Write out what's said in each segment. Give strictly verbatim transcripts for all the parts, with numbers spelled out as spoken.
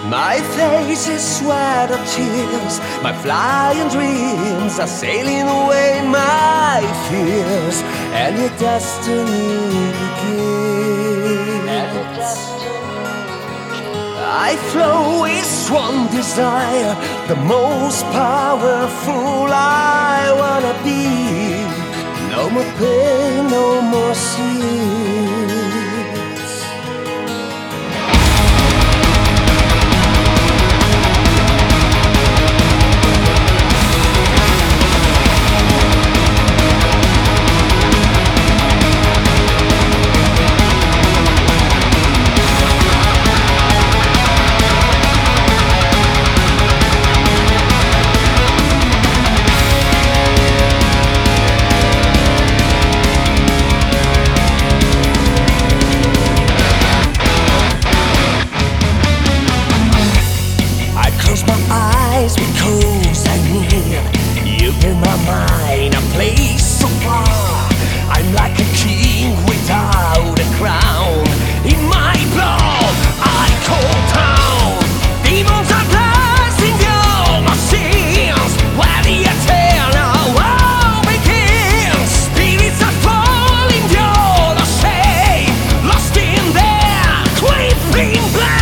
My face is sweat of tears. My flying dreams are sailing away my fears. And your destiny begins. I flow with strong desire, the most powerful I wanna be. No more pain, no more tears. Because I need you in my mind, a place so far. I'm like a king without a crown. In my blood, I call down. Demons are dancing your machines, where the eternal war begins. Spirits are falling your shade, lost in their quivering blade.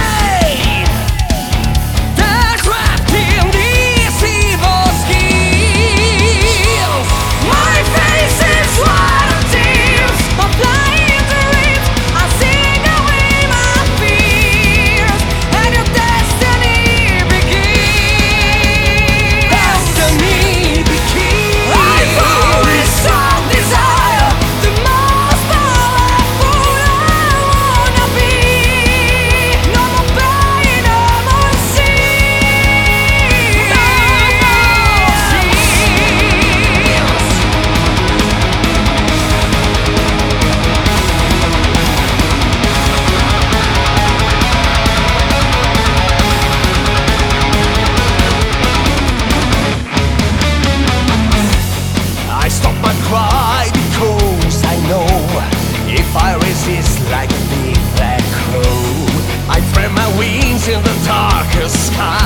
Like a big black crow, I spread my wings in the darkest sky.